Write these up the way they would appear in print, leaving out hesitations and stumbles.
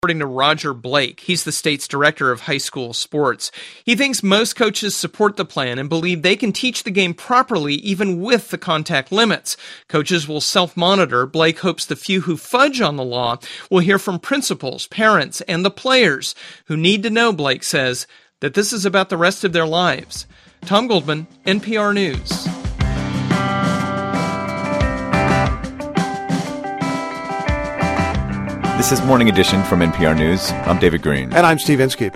According to Roger Blake, he's the state's director of high school sports. He thinks most coaches support the plan and believe they can teach the game properly even with the contact limits. Coaches will self-monitor. Blake hopes the few who fudge on the law will hear from principals, parents, and the players who need to know, Blake says, that this is about the rest of their lives. Tom Goldman, NPR News. This is Morning Edition from NPR News. I'm David Green. And I'm Steve Inskeep.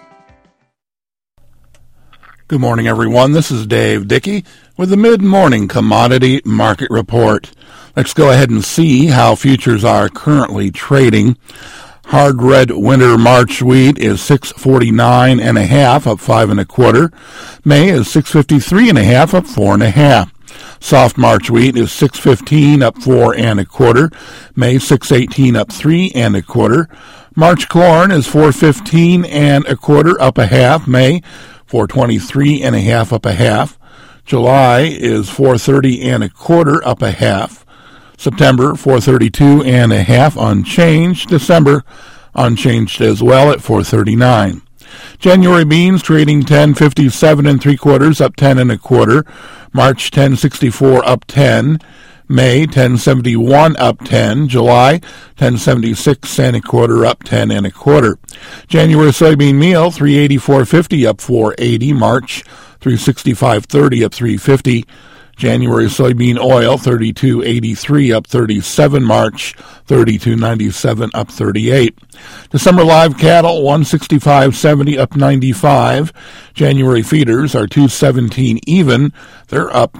Good morning, everyone. This is Dave Dickey with the Mid-Morning Commodity Market Report. Let's go ahead and see how futures are currently trading. Hard red winter March wheat is $6.49.5, up 5 1/4. May is $6.53.5, up 4 1/2. Soft March wheat is $6.15, up 4 1/4. May $6.18, up 3 1/4. March corn is $4.15 1/4, up 1/2. May $4.23 1/2, up 1/2. July is $4.30 1/4, up 1/2. September $4.32 1/2, unchanged. December unchanged as well at $4.39. January beans trading $10.57 3/4, up 10 1/4. March $10.64, up 10. May $10.71, up 10. July $10.76 1/4, up 10 1/4. January soybean meal $3.84.50, up 4.80. March $3.65.30, up 3.50. January soybean oil $32.83, up 37. March $32.97, up 38. December live cattle $165.70, up 95. January feeders are $2.17 even. They're up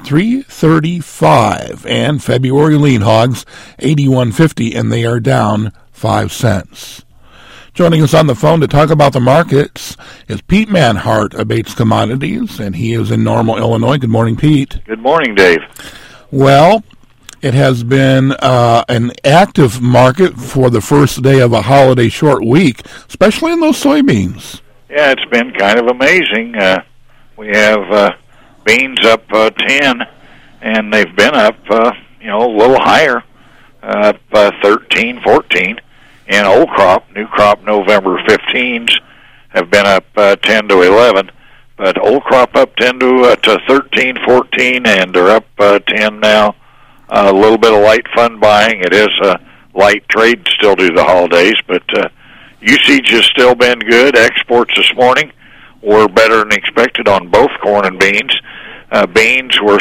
$3.35. And February lean hogs $81.50, and they are down 5 cents. Joining us on the phone to talk about the markets is Pete Manhart of Bates Commodities, and he is in Normal, Illinois. Good morning, Pete. Good morning, Dave. Well, it has been an active market for the first day of a holiday short week, especially in those soybeans. Yeah, it's been kind of amazing. We have beans up 10, and they've been up, a little higher, up 13, 14. And old crop, new crop November 15s have been up 10 to 11, but old crop up 10 to 13, 14, and they're up 10 now. A little bit of light fund buying. It is a light trade still due to the holidays, but usage has still been good. Exports this morning were better than expected on both corn and beans. Beans were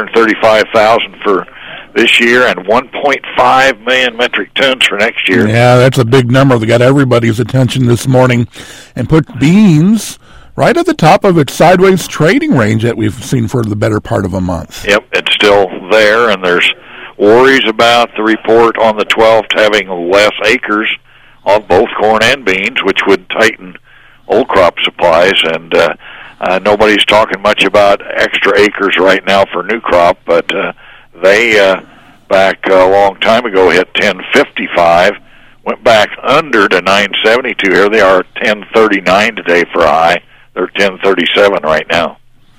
635,000 for this year and 1.5 million metric tons for next year. Yeah, that's a big number. They got everybody's attention this morning and put beans right at the top of its sideways trading range that we've seen for the better part of a month. Yep, it's still there, and there's worries about the report on the 12th having less acres on both corn and beans, which would tighten old crop supplies, and nobody's talking much about extra acres right now for new crop, but they, back a long time ago, hit 1055, went back under to 972. Here they are, 1039 today for a high. They're 1037 right now.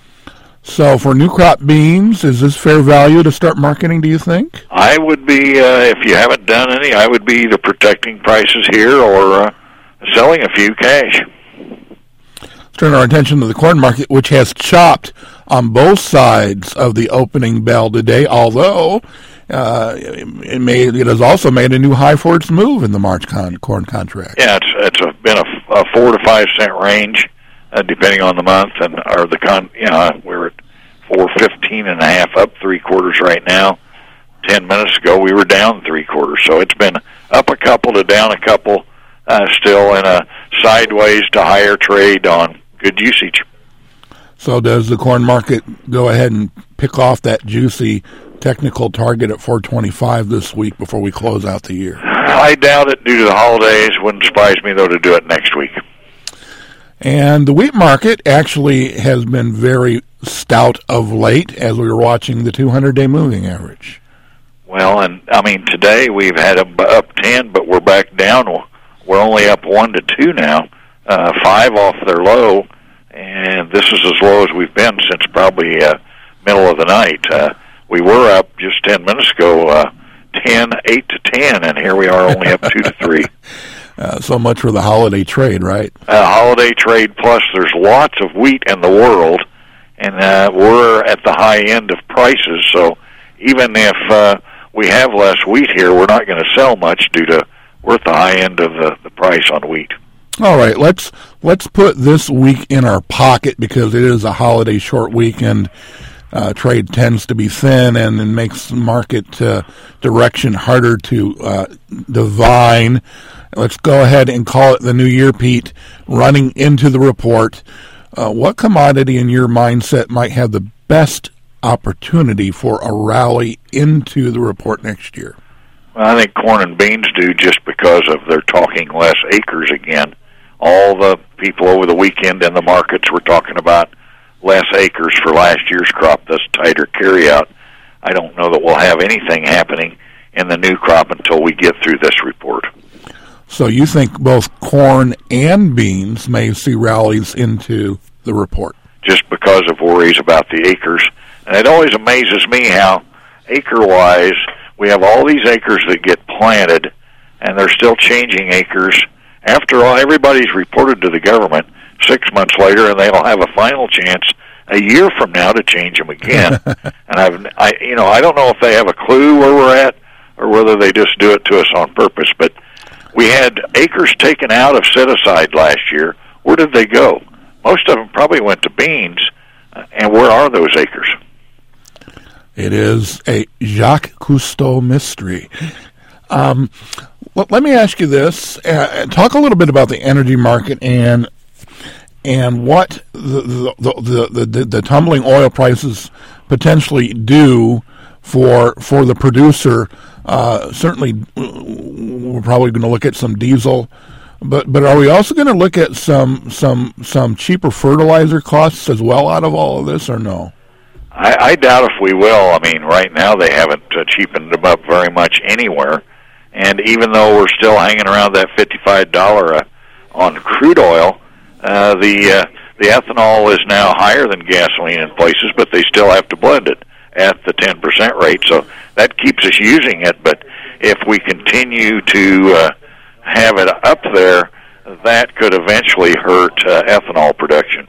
So for new crop beans, is this fair value to start marketing, do you think? I would be, if you haven't done any, I would be either protecting prices here or selling a few cash. Let's turn our attention to the corn market, which has chopped on both sides of the opening bell today, although it has also made a new high for its move in the March corn contract. Yeah, it's been a 4 to 5 cent range, depending on the month, and we're at 4.15.5, up 3/4 right now. 10 minutes ago, we were down 3/4, so it's been up a couple to down a couple, still in a sideways to higher trade on good usage. So does the corn market go ahead and pick off that juicy technical target at 425 this week before we close out the year? I doubt it due to the holidays. Wouldn't surprise me, though, to do it next week. And the wheat market actually has been very stout of late as we were watching the 200-day moving average. Well, and, today we've had up 10, but we're back down. We're only up 1 to 2 now, 5 off their low. And this is as low as we've been since probably middle of the night. We were up just 10 minutes ago, 8 to 10, and here we are only up 2 to 3. So much for the holiday trade, right? Holiday trade, plus there's lots of wheat in the world, and we're at the high end of prices, so even if we have less wheat here, we're not going to sell much due to we're at the high end of the price on wheat. All right, let's put this week in our pocket because it is a holiday short week, and trade tends to be thin and makes market direction harder to divine. Let's go ahead and call it the new year, Pete. Running into the report, what commodity in your mindset might have the best opportunity for a rally into the report next year? Well, I think corn and beans do, just because of they're talking less acres again. All the people over the weekend in the markets were talking about less acres for last year's crop, thus tighter carryout. I don't know that we'll have anything happening in the new crop until we get through this report. So you think both corn and beans may see rallies into the report? Just because of worries about the acres. And it always amazes me how, acre-wise, we have all these acres that get planted, and they're still changing acres. After all, everybody's reported to the government 6 months later, and they'll have a final chance a year from now to change them again. And I don't know if they have a clue where we're at, or whether they just do it to us on purpose. But we had acres taken out of set-aside last year. Where did they go? Most of them probably went to beans. And where are those acres? It is a Jacques Cousteau mystery. Let me ask you this. Talk a little bit about the energy market and what the tumbling oil prices potentially do for the producer. Certainly, we're probably going to look at some diesel, but are we also going to look at some cheaper fertilizer costs as well out of all of this, or no? I doubt if we will. I mean, right now they haven't cheapened them up very much anywhere. And even though we're still hanging around that $55 on crude oil, the ethanol is now higher than gasoline in places, but they still have to blend it at the 10% rate. So that keeps us using it. But if we continue to have it up there, that could eventually hurt ethanol production.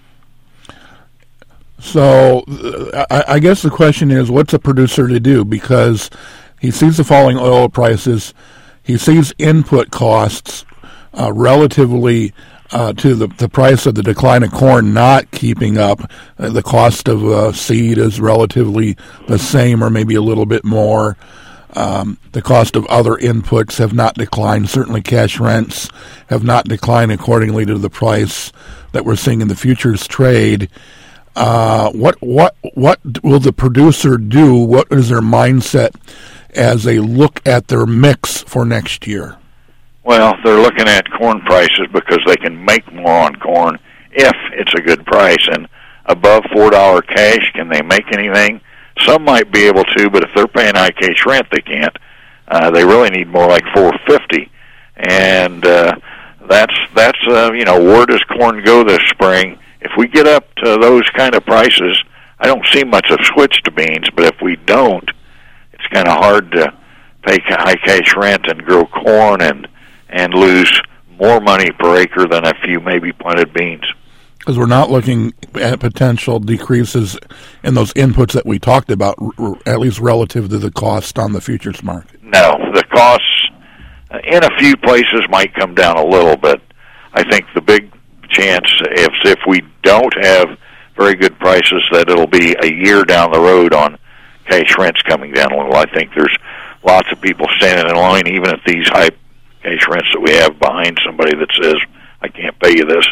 So I guess the question is, what's a producer to do? Because he sees the falling oil prices, he sees input costs relatively to the price of the decline of corn not keeping up. The cost of seed is relatively the same or maybe a little bit more. The cost of other inputs have not declined. Certainly cash rents have not declined accordingly to the price that we're seeing in the futures trade. What will the producer do? What is their mindset as they look at their mix for next year? Well, they're looking at corn prices because they can make more on corn if it's a good price. And above $4 cash, can they make anything? Some might be able to, but if they're paying high cash rent, they can't. They really need more like $4.50. And that's where does corn go this spring? If we get up to those kind of prices, I don't see much of a switch to beans, but if we don't, it's kind of hard to pay high cash rent and grow corn and lose more money per acre than a few maybe planted beans. Because we're not looking at potential decreases in those inputs that we talked about, at least relative to the cost on the futures market. No, the costs in a few places might come down a little bit. I think the big chance, if we don't have very good prices, that it'll be a year down the road on cash rents coming down a little. I think there's lots of people standing in line, even at these high cash rents that we have, behind somebody that says, I can't pay you this.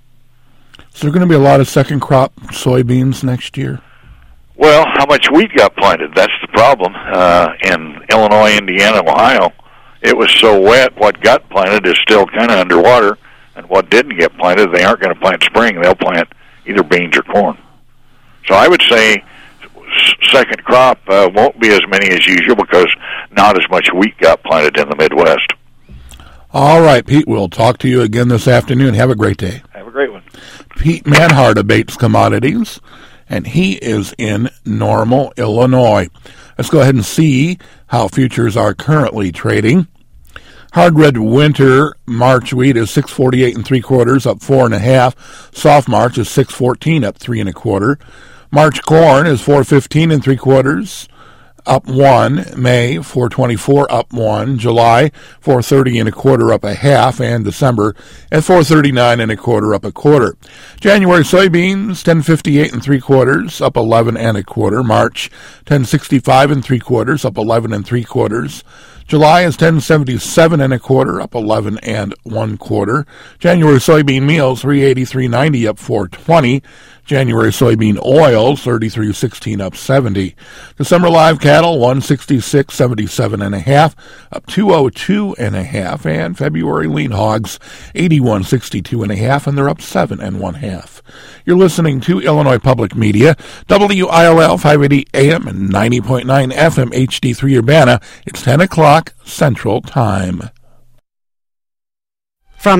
Is there going to be a lot of second crop soybeans next year? Well, how much wheat got planted? That's the problem. In Illinois, Indiana, Ohio, it was so wet, what got planted is still kind of underwater. And what didn't get planted, they aren't going to plant spring. They'll plant either beans or corn. So I would say second crop won't be as many as usual because not as much wheat got planted in the Midwest. All right, Pete, we'll talk to you again this afternoon. Have a great day. Have a great one. Pete Manhart of Bates Commodities, and he is in Normal, Illinois. Let's go ahead and see how futures are currently trading. Hard red winter March wheat is 6.48 3/4, up 4 1/2. Soft March is 6.14, up 3 1/4. March corn is 4.15 3/4, up 1. May 4.24, up 1. July 4.30 1/4, up 1/2, and December at 4.39 1/4, up 1/4. January soybeans 10.58 3/4, up 11 1/4. March 10.65 3/4, up 11 3/4. July is 10.77 1/4, up 11 1/4. January soybean meal 3.83.90, up 4.20. January soybean oil 33.16, up 70. December live cattle 166.77 1/2, up 202 1/2, and February lean hogs 81.62 1/2, and they're up 7 1/2. You're listening to Illinois Public Media, WILL 580 AM and 90.9 FM HD3 Urbana. It's 10 o'clock Central Time.